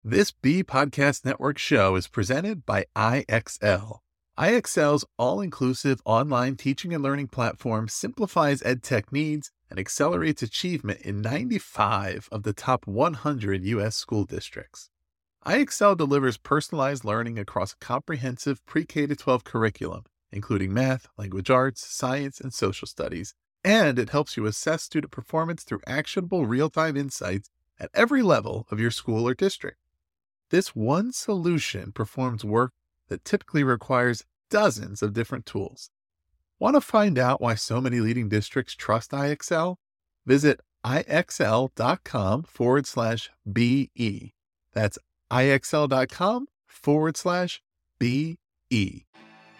This B Podcast Network show is presented by IXL. IXL's all-inclusive online teaching and learning platform simplifies edtech needs and accelerates achievement in 95 of the top 100 U.S. school districts. IXL delivers personalized learning across a comprehensive pre-K-12 curriculum, including math, language arts, science, and social studies, and it helps you assess student performance through actionable real-time insights at every level of your school or district. This one solution performs work that typically requires dozens of different tools. Want to find out why so many leading districts trust IXL? Visit IXL.com/BE. That's IXL.com/BE.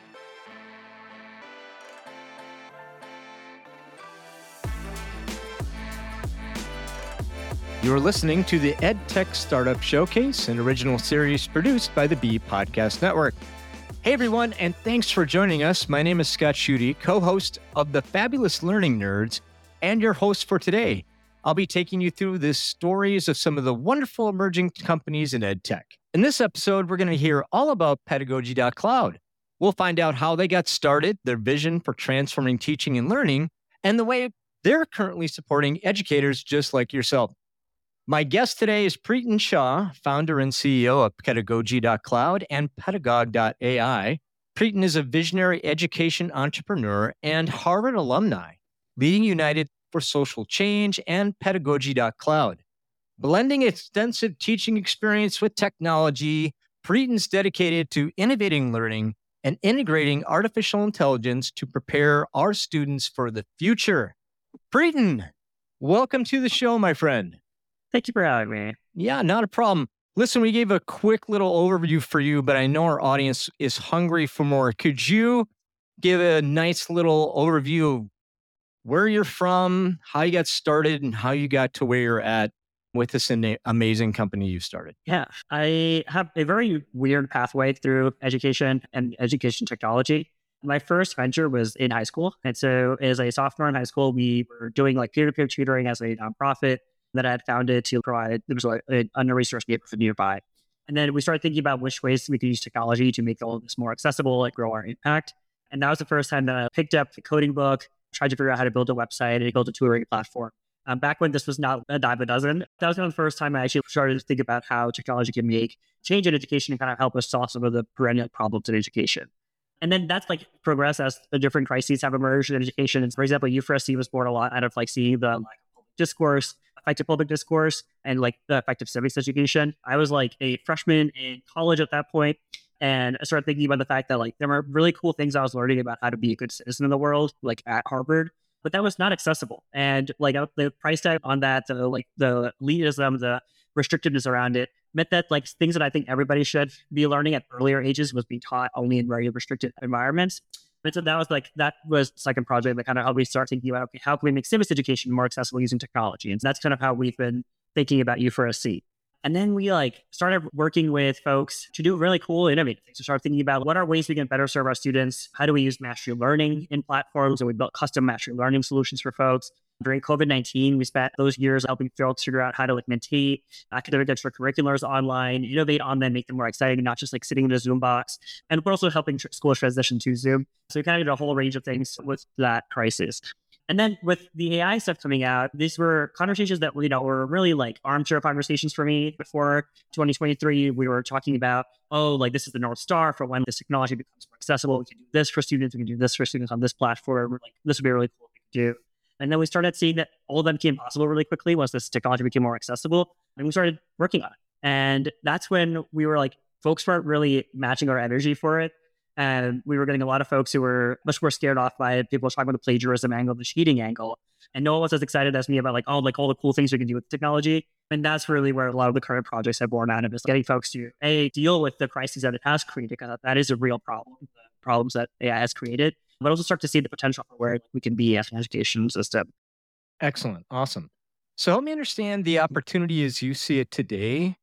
You're listening to the EdTech Startup Showcase, an original series produced by the B Podcast Network. Hey everyone, and thanks for joining us. My name is Scott Schutte, co-host of the Fabulous Learning Nerds, and your host for today. I'll be taking you through the stories of some of the wonderful emerging companies in EdTech. In this episode, we're going to hear all about Pedagogy.Cloud. We'll find out how they got started, their vision for transforming teaching and learning, and the way they're currently supporting educators just like yourself. My guest today is Preetan Shah, founder and CEO of Pedagogy.Cloud and Pedagogue.ai. Preetan is a visionary education entrepreneur and Harvard alumni, leading United for Social Change and Pedagogy.Cloud. Blending extensive teaching experience with technology, Preetan's dedicated to innovating learning and integrating artificial intelligence to prepare our students for the future. Preetan, welcome to the show, my friend. Thank you for having me. Yeah, not a problem. Listen, we gave a quick little overview for you, but I know our audience is hungry for more. Could you give a nice little overview of where you're from, how you got started, and how you got to where you're at with this amazing company you started? Yeah, I have a very weird pathway through education and education technology. My first venture was in high school. And so as a sophomore in high school, we were doing like peer-to-peer tutoring as a nonprofit that I had founded to provide, there was like an under-resourced neighborhood nearby. And then we started thinking about which ways we could use technology to make all of this more accessible, like grow our impact. And that was the first time that I picked up a coding book, tried to figure out how to build a website and build a tutoring platform. Back when this was not a dime a dozen, that was kind of the first time I actually started to think about how technology can make change in education and kind of help us solve some of the perennial problems in education. And then that's like progress as the different crises have emerged in education. And for example, U4SC was born a lot out of like seeing the like discourse, effective public discourse, and like the effective civics education. I was like a freshman in college at that point, and I started thinking about the fact that like there were really cool things I was learning about how to be a good citizen in the world, like at Harvard, but that was not accessible. And like the price tag on that, like the elitism, the restrictiveness around it, meant that like things that I think everybody should be learning at earlier ages was being taught only in very restricted environments. And so that was the second project that kind of helped me start thinking about, okay, how can we make civics education more accessible using technology? And so that's kind of how we've been thinking about U4SC. And then we like started working with folks to do really cool, innovative things. To start thinking about what are ways we can better serve our students? How do we use mastery learning in platforms? And we built custom mastery learning solutions for folks. During COVID-19, we spent those years helping folks figure out how to like maintain academic extracurriculars online, innovate on them, make them more exciting, not just like sitting in a Zoom box. And we're also helping schools transition to Zoom. So we kind of did a whole range of things with that crisis. And then with the AI stuff coming out, these were conversations that, were really like armchair conversations for me. Before 2023, we were talking about, like this is the North Star for when this technology becomes more accessible. We can do this for students. We can do this for students on this platform. Like this would be a really cool thing to do. And then we started seeing that all of them became possible really quickly once this technology became more accessible. And we started working on it. And that's when we were like, folks weren't really matching our energy for it. And we were getting a lot of folks who were much more scared off by it. People were talking about the plagiarism angle, the cheating angle. And no one was as excited as me about like all the cool things we can do with technology. And that's really where a lot of the current projects have born out of, is getting folks to deal with the crises that it has created, because that is a real problem, the problems that AI has created, but also start to see the potential for where we can be as an education system. Excellent. Awesome. So help me understand the opportunity as you see it today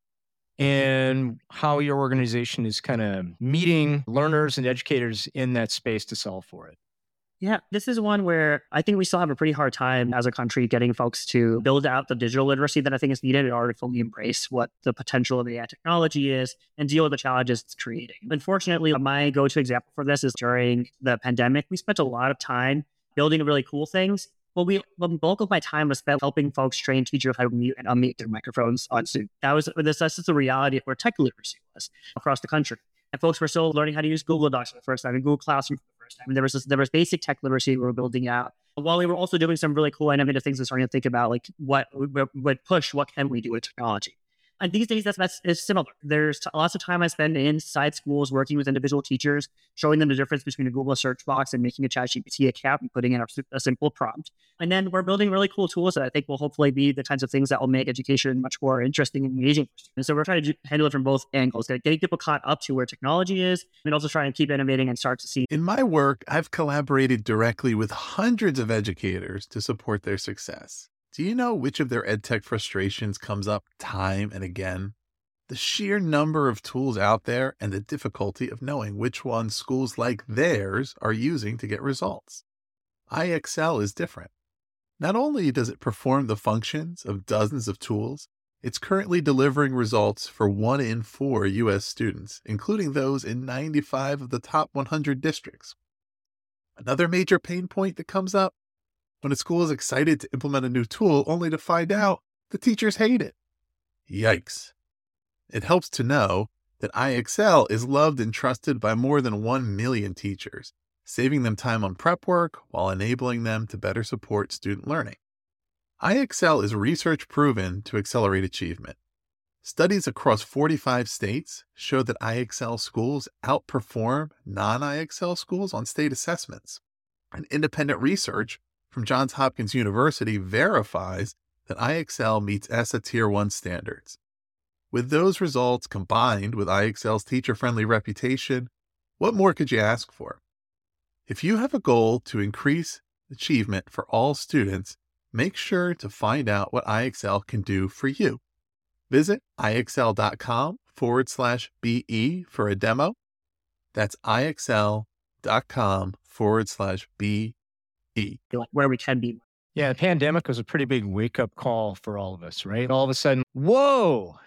and how your organization is kind of meeting learners and educators in that space to solve for it. Yeah, this is one where I think we still have a pretty hard time as a country getting folks to build out the digital literacy that I think is needed in order to fully embrace what the potential of AI technology is and deal with the challenges it's creating. Unfortunately, my go-to example for this is during the pandemic. We spent a lot of time building really cool things. Well, the bulk of my time was spent helping folks train teachers how to mute and unmute their microphones on Zoom. That's just the reality of where tech literacy was across the country. And folks were still learning how to use Google Docs for the first time and Google Classroom for the first time. And there was basic tech literacy we were building out, while we were also doing some really cool innovative things and starting to think about like what can we do with technology. And these days, that's similar. There's lots of time I spend inside schools working with individual teachers, showing them the difference between a Google search box and making a ChatGPT account and putting in a simple prompt. And then we're building really cool tools that I think will hopefully be the kinds of things that will make education much more interesting and engaging. And so we're trying to handle it from both angles, getting people caught up to where technology is, and also trying to keep innovating and start to see. In my work, I've collaborated directly with hundreds of educators to support their success. Do you know which of their EdTech frustrations comes up time and again? The sheer number of tools out there and the difficulty of knowing which ones schools like theirs are using to get results. IXL is different. Not only does it perform the functions of dozens of tools, it's currently delivering results for 1 in 4 U.S. students, including those in 95 of the top 100 districts. Another major pain point that comes up: when a school is excited to implement a new tool only to find out the teachers hate it. Yikes. It helps to know that IXL is loved and trusted by more than 1 million teachers, saving them time on prep work while enabling them to better support student learning. IXL is research proven to accelerate achievement. Studies across 45 states show that IXL schools outperform non-IXL schools on state assessments. And independent research from Johns Hopkins University verifies that IXL meets ESSA Tier 1 standards. With those results combined with IXL's teacher-friendly reputation, what more could you ask for? If you have a goal to increase achievement for all students, make sure to find out what IXL can do for you. Visit IXL.com/BE for a demo. That's IXL.com/BE. Where we can be. Yeah, the pandemic was a pretty big wake-up call for all of us, right? All of a sudden, whoa,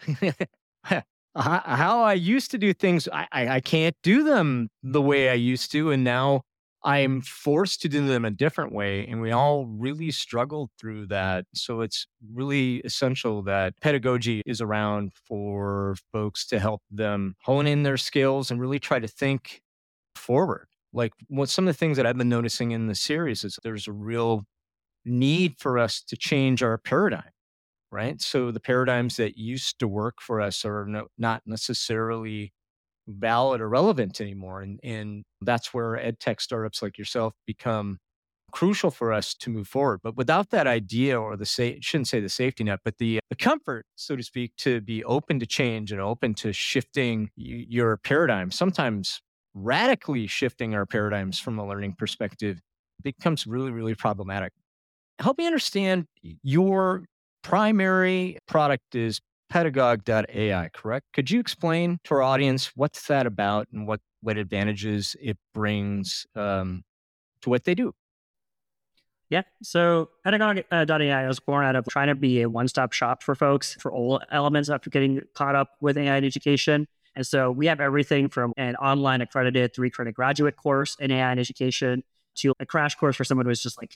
how I used to do things, I can't do them the way I used to, and now I'm forced to do them a different way, and we all really struggled through that. So it's really essential that pedagogy is around for folks to help them hone in their skills and really try to think forward. Like some of the things that I've been noticing in the series is there's a real need for us to change our paradigm, right? So the paradigms that used to work for us are not necessarily valid or relevant anymore. And that's where EdTech startups like yourself become crucial for us to move forward. But without that idea or shouldn't say the safety net, but the comfort, so to speak, to be open to change and open to shifting your paradigm, sometimes radically shifting our paradigms from a learning perspective, becomes really, really problematic. Help me understand, your primary product is Pedagogue.ai, correct? Could you explain to our audience what's that about and what advantages it brings to what they do? Yeah. So Pedagogue.ai was born out of trying to be a one-stop shop for folks for all elements after getting caught up with AI in education. And so we have everything from an online accredited 3-credit graduate course in AI in education to a crash course for someone who was just like,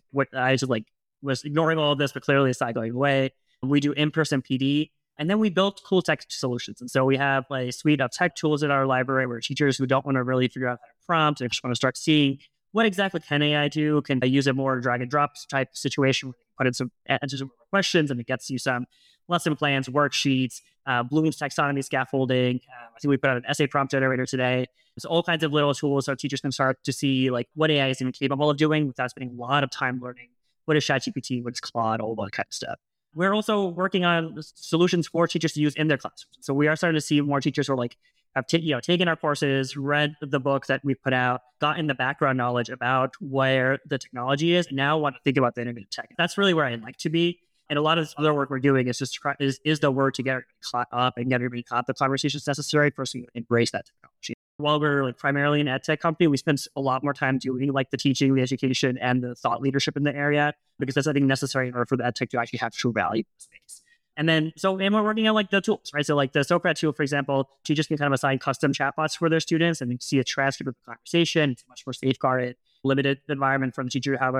was ignoring all of this, but clearly it's not going away. We do in-person PD, and then we built cool tech solutions. And so we have a suite of tech tools in our library where teachers who don't want to really figure out how to prompt and just want to start seeing what exactly can AI do, can I use a more drag and drop type situation where you put in some answers to questions and it gets you some lesson plans, worksheets, Bloom's taxonomy scaffolding. I think we put out an essay prompt generator today. There's all kinds of little tools so teachers can start to see like what AI is even capable of doing without spending a lot of time learning what is ChatGPT, what is Claude, all that kind of stuff. We're also working on solutions for teachers to use in their classrooms. So we are starting to see more teachers who are like, have taken our courses, read the book that we put out, gotten the background knowledge about where the technology is, and now want to think about the innovative tech. That's really where I'd like to be. And a lot of this other work we're doing is just is the work to get everybody caught up and get everybody caught the conversations necessary for us to embrace that technology. While we're like primarily an ed tech company, we spend a lot more time doing like the teaching, the education, and the thought leadership in the area, because that's, I think, necessary in order for the ed tech to actually have true value in the space. And then, and we're working on like the tools, right? So like the Socrat tool, for example, teachers can kind of assign custom chatbots for their students and see a transcript of the conversation. It's a much more safeguarded, limited environment for the teacher to have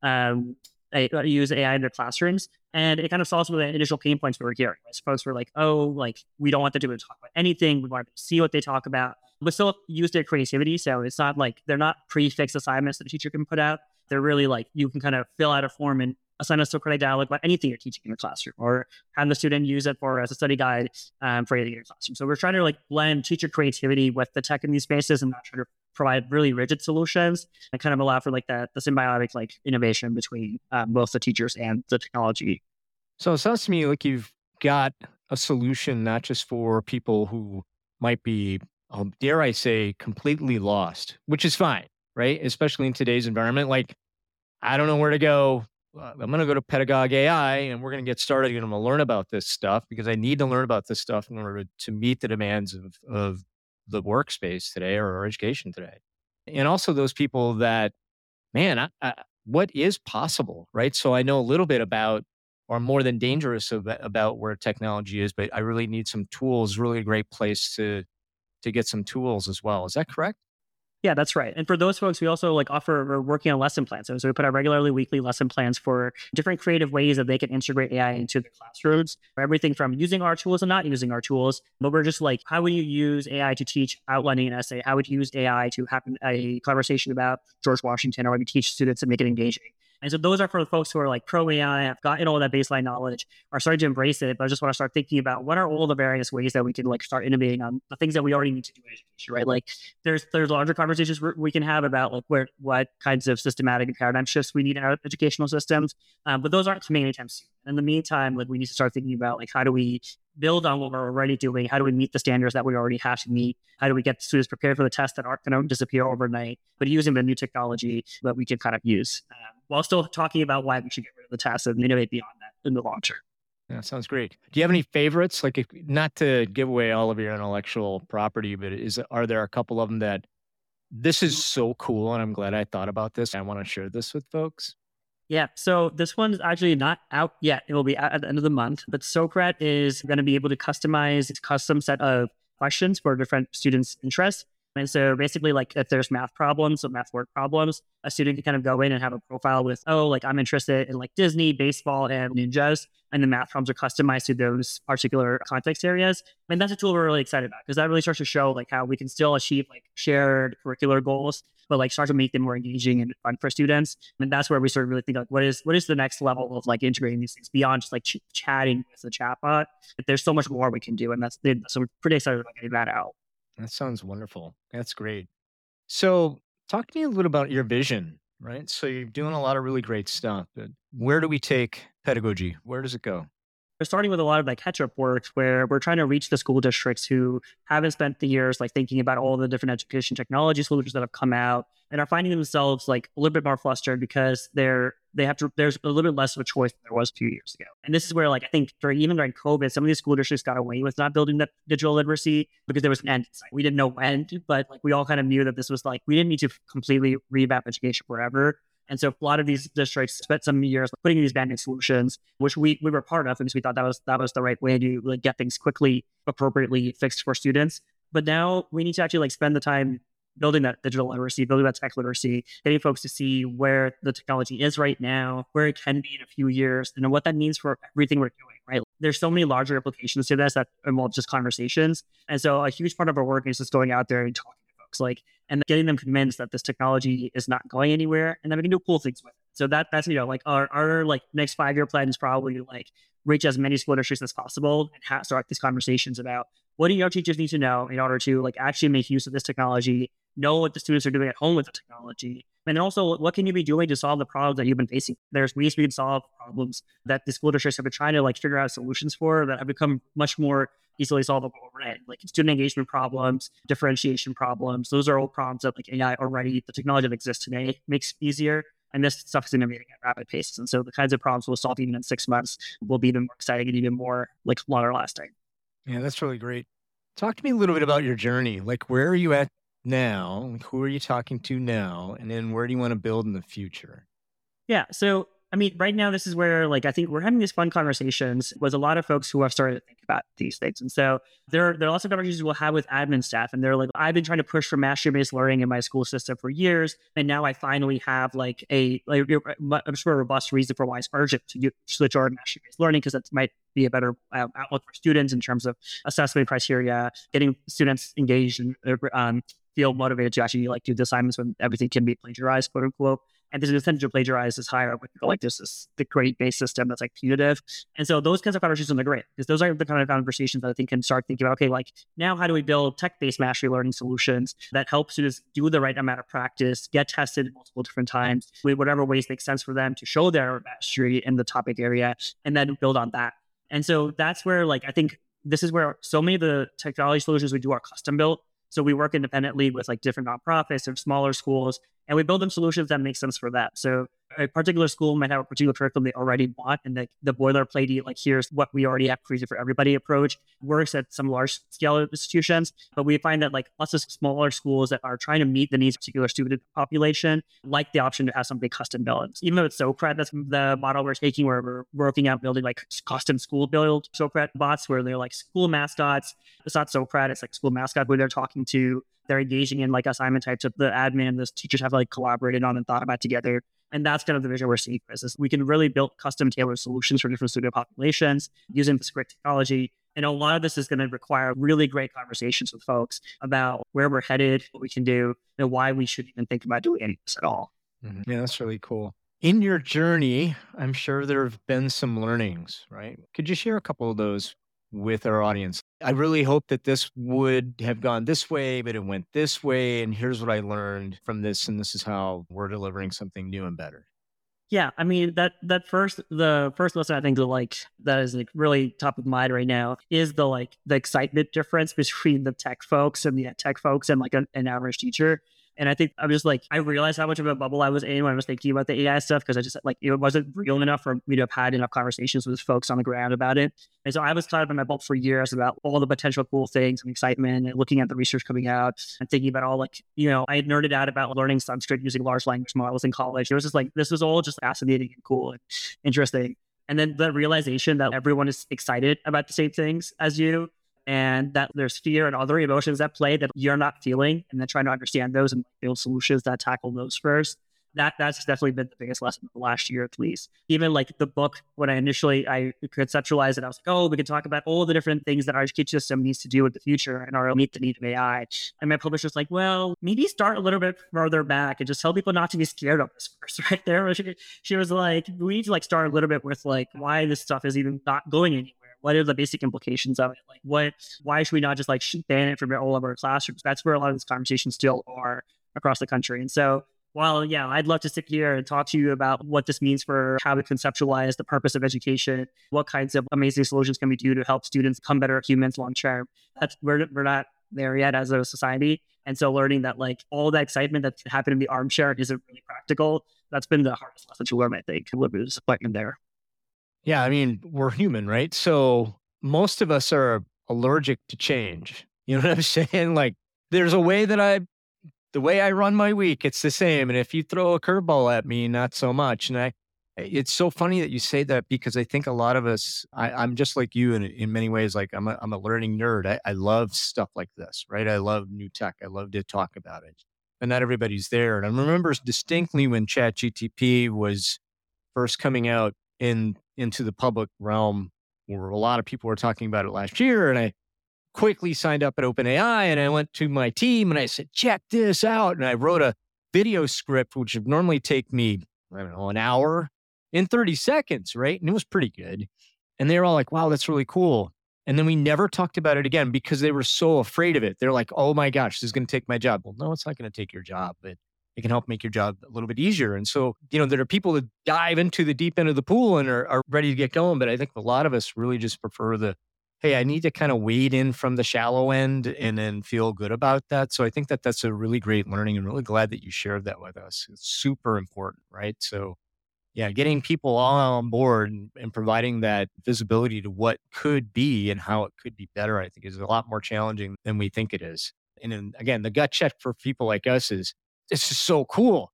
use AI in their classrooms. And it kind of solves some of the initial pain points we were hearing. Right? Folks were like, oh, like we don't want them to talk about anything. We want them to see what they talk about, but still use their creativity. So it's not like they're not prefixed assignments that the teacher can put out. They're really like, you can kind of fill out a form and assign a Socratic dialogue about anything you're teaching in your classroom, or have the student use it as a study guide for anything in your classroom. So we're trying to like blend teacher creativity with the tech in these spaces and not try to provide really rigid solutions, and kind of allow for like the symbiotic like innovation between both the teachers and the technology. So it sounds to me like you've got a solution not just for people who might be, dare I say, completely lost, which is fine, right? Especially in today's environment. Like, I don't know where to go. I'm going to go to Pedagogue AI and we're going to get started and I'm going to learn about this stuff because I need to learn about this stuff in order to meet the demands of the workspace today or our education today. And also those people that, man, what is possible, right? So I know a little bit about, or more than dangerous about where technology is, but I really need some tools, really a great place to get some tools as well. Is that correct? Yeah, that's right. And for those folks, we also like we're working on lesson plans. So we put out regularly weekly lesson plans for different creative ways that they can integrate AI into their classrooms. Everything from using our tools and not using our tools. But we're just like, how would you use AI to teach outlining an essay? How would you use AI to have a conversation about George Washington, or maybe teach students and make it engaging? And so those are for the folks who are like pro AI, have gotten all that baseline knowledge, are starting to embrace it, but I just want to start thinking about what are all the various ways that we can like start innovating on the things that we already need to do in education, right? Like there's larger conversations we can have about like what kinds of systematic and paradigm shifts we need in our educational systems, but those aren't coming anytime soon. In the meantime, like we need to start thinking about like how do we build on what we're already doing? How do we meet the standards that we already have to meet? How do we get students prepared for the tests that aren't going to disappear overnight, but using the new technology that we can kind of use while still talking about why we should get rid of the tests and innovate beyond that in the long term? Yeah, sounds great. Do you have any favorites? Like, not to give away all of your intellectual property, but are there a couple of them that this is so cool and I'm glad I thought about this, I want to share this with folks? Yeah, so this one's actually not out yet. It will be out at the end of the month. But Socrat is going to be able to customize its custom set of questions for different students' interests. And so basically, like if there's math problems or math work problems, a student can kind of go in and have a profile with, oh, like I'm interested in like Disney, baseball, and ninjas. And the math problems are customized to those particular context areas. And that's a tool we're really excited about because that really starts to show like how we can still achieve like shared curricular goals, but like start to make them more engaging and fun for students. And that's where we sort of really think like, what is the next level of like integrating these things beyond just like chatting with the chatbot? There's so much more we can do. And so we're pretty excited about getting that out. That sounds wonderful. That's great. So talk to me a little about your vision, right? So you're doing a lot of really great stuff, but where do we take pedagogy? Where does it go? We're starting with a lot of like catch-up work where we're trying to reach the school districts who haven't spent the years like thinking about all the different education technology solutions that have come out and are finding themselves like a little bit more flustered because there's a little bit less of a choice than there was a few years ago. And this is where like I think even during COVID, some of these school districts got away with not building that digital literacy because there was an end in sight. We didn't know when, but like we all kind of knew that this was like we didn't need to completely revamp education forever. And so a lot of these districts spent some years putting these banding solutions, which we were part of, because we thought that was the right way to like get things quickly, appropriately fixed for students. But now we need to actually like spend the time building that digital literacy, building that tech literacy, getting folks to see where the technology is right now, where it can be in a few years, and what that means for everything we're doing, right? There's so many larger implications to this that involve just conversations. And so a huge part of our work is just going out there and talking to folks, like, and getting them convinced that this technology is not going anywhere and that we can do cool things with it. So that's, like our like next 5-year plan is probably to like reach as many school districts as possible and start these conversations about what do your teachers need to know in order to like actually make use of this technology, know what the students are doing at home with the technology. And then also, what can you be doing to solve the problems that you've been facing? There's ways we can solve problems that the school districts have been trying to like figure out solutions for that have become much more easily solvable overnight, like student engagement problems, differentiation problems. Those are all problems that like AI already, the technology that exists today makes easier. And this stuff is innovating at rapid paces. And so the kinds of problems we'll solve even in 6 months will be even more exciting and even more like longer lasting. Yeah, that's really great. Talk to me a little bit about your journey. Like, where are you at now? Like, who are you talking to now? And then where do you want to build in the future? Yeah. So, I mean, right now, this is where like I think we're having these fun conversations with a lot of folks who have started to think about these things. And so there are lots of conversations we'll have with admin staff. And they're like, I've been trying to push for mastery-based learning in my school system for years. And now I finally have like a much more robust reason for why it's urgent to switch over to mastery-based learning, because that might be a better outlook for students in terms of assessment criteria, getting students engaged and feel motivated to actually like do the assignments when everything can be plagiarized, quote unquote. And the percentage of plagiarize is higher when like this is the grade-based system that's like punitive. And so those kinds of conversations are great, because those are the kind of conversations that I think can start thinking about, okay, like now how do we build tech-based mastery learning solutions that help students do the right amount of practice, get tested multiple different times, with whatever ways make sense for them to show their mastery in the topic area, and then build on that. And so that's where like, I think this is where so many of the technology solutions we do are custom built. So we work independently with like different nonprofits or smaller schools, and we build them solutions that make sense for that. So a particular school might have a particular curriculum they already want, and the boilerplate, like here's what we already have created for everybody approach works at some large scale institutions. But we find that like lots of smaller schools that are trying to meet the needs of a particular student population like the option to have something custom built. Even though it's Socrat, that's the model we're taking, where we're working out building like custom school build Socrat bots where they're like school mascots. It's not Socrat, it's like school mascot who they're talking to. They're engaging in like assignment types that the admin and the teachers have like collaborated on and thought about together. And that's kind of the vision we're seeing for this, is we can really build custom tailored solutions for different student populations using this great technology. And a lot of this is going to require really great conversations with folks about where we're headed, what we can do, and why we should even think about doing any of this at all. Mm-hmm. Yeah, that's really cool. In your journey, I'm sure there have been some learnings, right? Could you share a couple of those with our audience? I really hope that this would have gone this way, but it went this way. And here's what I learned from this. And this is how we're delivering something new and better. Yeah, I mean, the first lesson I think that is like really top of mind right now is the excitement difference between the tech folks and the tech folks and like an average teacher. And I think I realized how much of a bubble I was in when I was thinking about the AI stuff, because I just like, it wasn't real enough for me to have had enough conversations with folks on the ground about it. And so I was caught up in my bubble for years about all the potential cool things and excitement, and looking at the research coming out and thinking about all I had nerded out about learning Sanskrit using large language models in college. It was just like, this was all just fascinating and cool and interesting. And then the realization that everyone is excited about the same things as you, and that there's fear and other emotions at play that you're not feeling, and then trying to understand those and build solutions that tackle those first. That's definitely been the biggest lesson of the last year, at least. Even like the book, when I conceptualized it, I was like, oh, we can talk about all the different things that our education system needs to do in the future and our meet the need of AI. And my publisher's like, well, maybe start a little bit further back and just tell people not to be scared of this first, right there. She was like, we need to like start a little bit with like why this stuff is even not going anywhere. What are the basic implications of it? Like, why should we not just like ban it from all of our classrooms? That's where a lot of these conversations still are across the country. And so, while, yeah, I'd love to sit here and talk to you about what this means for how we conceptualize the purpose of education, what kinds of amazing solutions can we do to help students become better humans long term. We're not there yet as a society. And so learning that like all that excitement that can happen in the armchair isn't really practical, that's been the hardest lesson to learn, I think. A little bit of disappointment there. Yeah, I mean, we're human, right? So most of us are allergic to change. You know what I'm saying? Like, there's a way that the way I run my week, it's the same. And if you throw a curveball at me, not so much. And it's so funny that you say that, because I think a lot of us, I'm just like you in many ways. Like I'm a learning nerd. I love stuff like this, right? I love new tech. I love to talk about it. But not everybody's there. And I remember distinctly when ChatGPT was first coming out into the public realm, where a lot of people were talking about it last year. And I quickly signed up at OpenAI, and I went to my team and I said, check this out. And I wrote a video script, which would normally take me, I don't know, an hour, in 30 seconds, right? And it was pretty good. And they were all like, wow, that's really cool. And then we never talked about it again because they were so afraid of it. They're like, oh my gosh, this is going to take my job. Well, no, it's not going to take your job, but it can help make your job a little bit easier. And so, there are people that dive into the deep end of the pool and are ready to get going. But I think a lot of us really just prefer the hey, I need to kind of wade in from the shallow end and then feel good about that. So I think that that's a really great learning and really glad that you shared that with us. It's super important, right? So yeah, getting people all on board and providing that visibility to what could be and how it could be better, I think is a lot more challenging than we think it is. And then again, the gut check for people like us is this is so cool.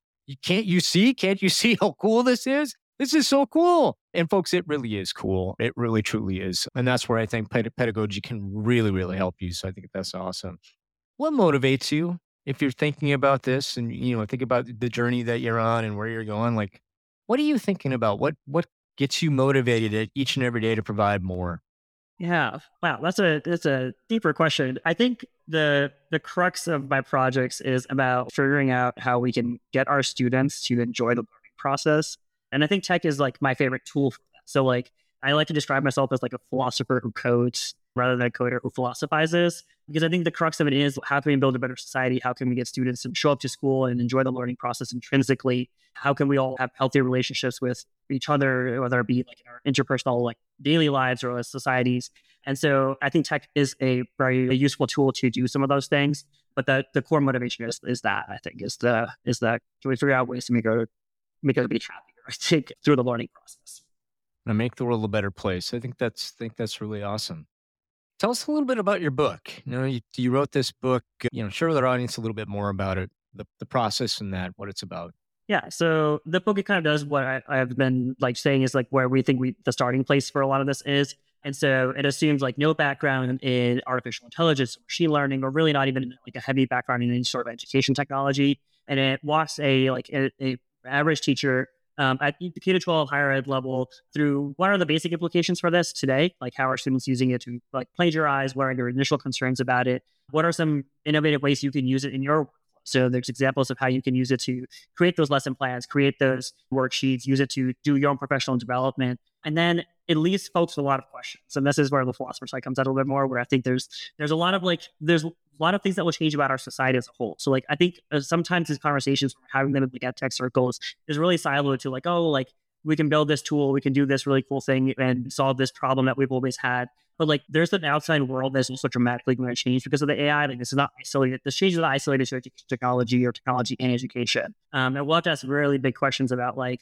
Can't you see how cool this is? This is so cool. And folks, it really is cool. It really truly is. And that's where I think pedagogy can really, really help you. So I think that's awesome. What motivates you if you're thinking about this and, think about the journey that you're on and where you're going? Like, what are you thinking about? What gets you motivated each and every day to provide more? Yeah. Wow. That's a deeper question. I think the crux of my projects is about figuring out how we can get our students to enjoy the learning process. And I think tech is like my favorite tool for that. So like I like to describe myself as like a philosopher who codes rather than a coder who philosophizes. Because I think the crux of it is how can we build a better society? How can we get students to show up to school and enjoy the learning process intrinsically? How can we all have healthier relationships with each other, whether it be like in our interpersonal like daily lives or as societies? And so I think tech is a very useful tool to do some of those things. But the core motivation is that I think is the can we figure out ways to make everybody happier? I think through the learning process. And make the world a better place. I think that's really awesome. Tell us a little bit about your book. You wrote this book. Share with our audience a little bit more about it, the process and what it's about. Yeah, so the book, it kind of does what I've been like saying is like where we think the starting place for a lot of this is. And so it assumes like no background in artificial intelligence, or machine learning, or really not even like a heavy background in any sort of education technology. And it walks a average teacher at the K to 12 higher ed level through what are the basic implications for this today, like how are students using it to like plagiarize, what are your initial concerns about it, what are some innovative ways you can use it in your work. So there's examples of how you can use it to create those lesson plans, create those worksheets, use it to do your own professional development. And then it leaves folks with a lot of questions. And this is where the philosopher side comes out a little bit more, where I think there's a lot of things that will change about our society as a whole. So like, I think sometimes these conversations we're having them in the tech circles is really siloed to like, oh, like we can build this tool, we can do this really cool thing and solve this problem that we've always had. But like, there's an outside world that's also dramatically going to change because of the AI. Like, this is not isolated. This change is not isolated to technology or technology and education. And we'll have to ask really big questions about like,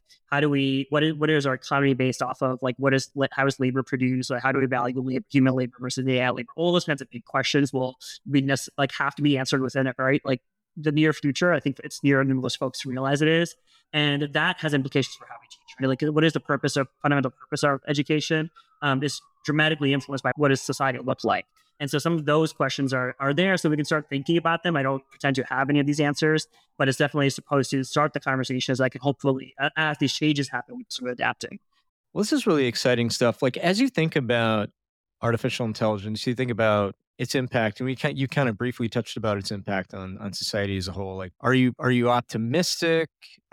what is our economy based off of? Like, how is labor produced? Like, how do we value human labor versus AI labor? All those kinds of big questions will be have to be answered within it, right? Like the near future, I think it's nearer than most folks realize it is. And that has implications for how we teach, right? Like, what is the fundamental purpose of education? Is dramatically influenced by what does society look like. And so some of those questions are there so we can start thinking about them. I don't pretend to have any of these answers, but it's definitely supposed to start the conversation as I can hopefully, as these changes happen, we can sort of adapting. Well, this is really exciting stuff. Like as you think about artificial intelligence, you think about its impact, and you kind of briefly touched about its impact on society as a whole. Like, are you optimistic,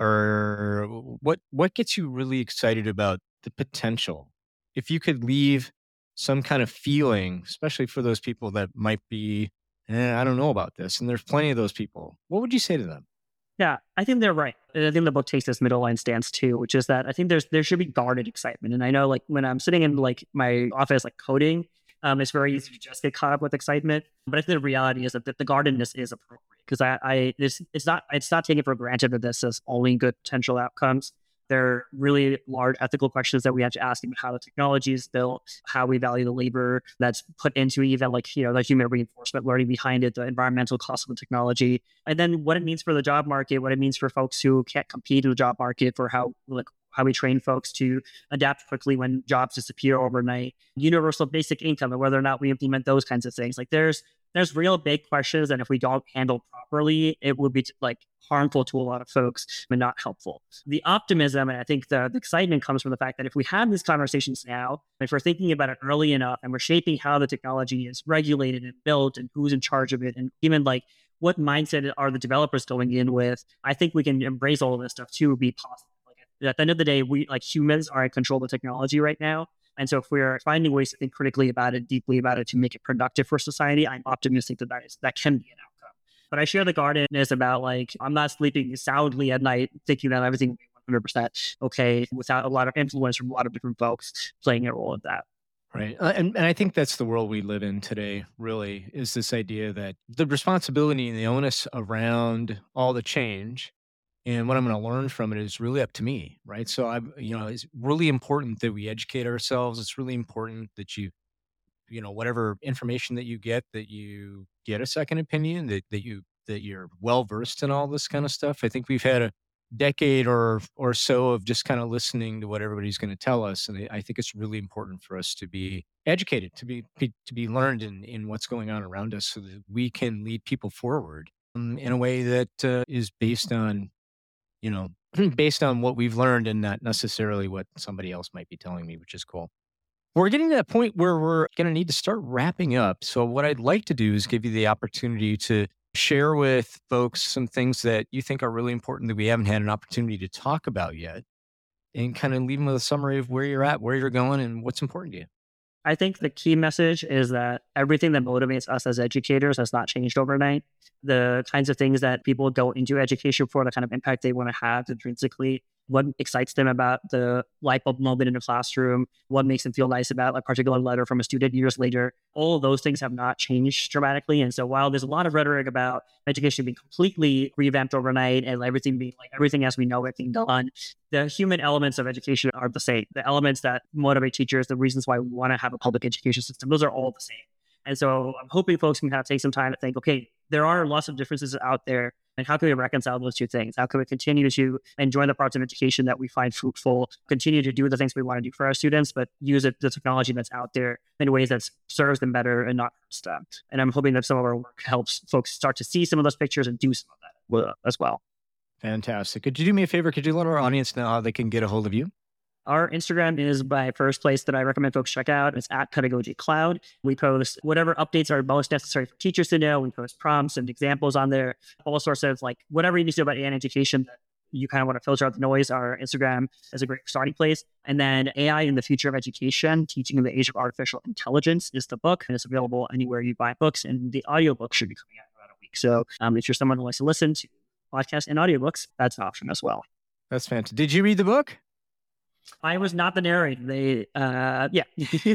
or what gets you really excited about the potential? If you could leave some kind of feeling, especially for those people that might be, I don't know about this, and there's plenty of those people, what would you say to them? Yeah, I think they're right. And I think the book takes this middle line stance too, which is that I think there should be guarded excitement. And I know like when I'm sitting in like my office, like coding, it's very easy to just get caught up with excitement. But I think the reality is that the guardedness is appropriate because it's not taken for granted that this has only good potential outcomes. There are really large ethical questions that we have to ask about how the technology is built, how we value the labor that's put into even like, the human reinforcement learning behind it, the environmental cost of the technology, and then what it means for the job market, what it means for folks who can't compete in the job market, for how we train folks to adapt quickly when jobs disappear overnight, universal basic income, and whether or not we implement those kinds of things. Like there's real big questions, and if we don't handle properly, it would be like harmful to a lot of folks and not helpful. The optimism, and I think the excitement comes from the fact that if we have these conversations now, if we're thinking about it early enough and we're shaping how the technology is regulated and built and who's in charge of it, and even like what mindset are the developers going in with, I think we can embrace all of this stuff too, be positive. Like at the end of the day, we like humans are in control of the technology right now. And so if we're finding ways to think critically about it, deeply about it, to make it productive for society, I'm optimistic that can be an outcome. But I share the guardedness about like, I'm not sleeping soundly at night thinking that everything will be 100% okay without a lot of influence from a lot of different folks playing a role in that. Right. And I think that's the world we live in today, really, is this idea that the responsibility and the onus around all the change and what I'm going to learn from it is really up to me. Right. So it's really important that we educate ourselves. It's really important that whatever information that you get a second opinion, that you're well versed in all this kind of stuff. I think we've had a decade or so of just kind of listening to what everybody's going to tell us, and I think it's really important for us to be educated, to be learned in what's going on around us, so that we can lead people forward in a way that is based on based on what we've learned and not necessarily what somebody else might be telling me, which is cool. We're getting to that point where we're going to need to start wrapping up. So what I'd like to do is give you the opportunity to share with folks some things that you think are really important that we haven't had an opportunity to talk about yet, and kind of leave them with a summary of where you're at, where you're going, and what's important to you. I think the key message is that everything that motivates us as educators has not changed overnight. The kinds of things that people go into education for, the kind of impact they want to have intrinsically, what excites them about the light bulb moment in a classroom, what makes them feel nice about a particular letter from a student years later, all of those things have not changed dramatically. And so while there's a lot of rhetoric about education being completely revamped overnight and everything being like everything as we know it being done, the human elements of education are the same. The elements that motivate teachers, the reasons why we want to have a public education system, those are all the same. And so I'm hoping folks can kind of take some time to think, okay, there are lots of differences out there. And how can we reconcile those two things? How can we continue to enjoy the parts of education that we find fruitful, continue to do the things we want to do for our students, but use the technology that's out there in ways that serves them better and not hurts them? And I'm hoping that some of our work helps folks start to see some of those pictures and do some of that as well. Fantastic. Could you do me a favor? Could you let our audience know how they can get a hold of you? Our Instagram is my first place that I recommend folks check out. It's at Pedagogy Cloud. We post whatever updates are most necessary for teachers to know. We post prompts and examples on there, all sorts of like whatever you need to know about AI education that you kind of want to filter out the noise. Our Instagram is a great starting place. And then AI in the Future of Education, Teaching in the Age of Artificial Intelligence is the book, and it's available anywhere you buy books. And the audiobook should be coming out in about a week. So if you're someone who likes to listen to podcasts and audiobooks, that's an option as well. That's fantastic. Did you read the book? I was not the narrator. Yeah.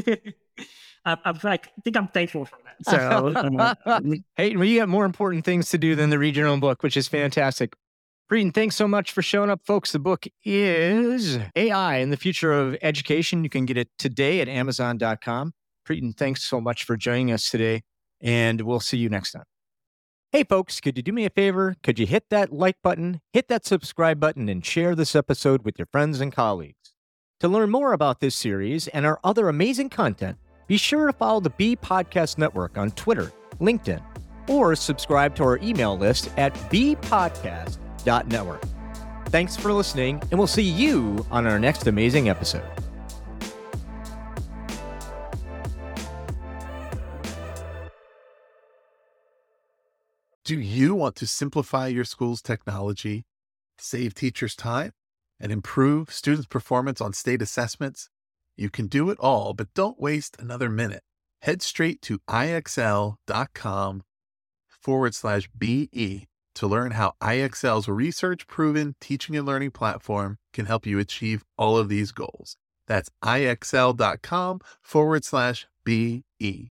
I think I'm thankful for that. So, hey, well, you got more important things to do than to read your own book, which is fantastic. Preeton, thanks so much for showing up, folks. The book is AI in the Future of Education. You can get it today at Amazon.com. Preeton, thanks so much for joining us today, and we'll see you next time. Hey, folks, could you do me a favor? Could you hit that like button, hit that subscribe button, and share this episode with your friends and colleagues? To learn more about this series and our other amazing content, be sure to follow the Bee Podcast Network on Twitter, LinkedIn, or subscribe to our email list at beepodcast.network. Thanks for listening, and we'll see you on our next amazing episode. Do you want to simplify your school's technology, save teachers time, and improve students' performance on state assessments? You can do it all, but don't waste another minute. Head straight to ixl.com/BE to learn how IXL's research-proven teaching and learning platform can help you achieve all of these goals. That's ixl.com/BE.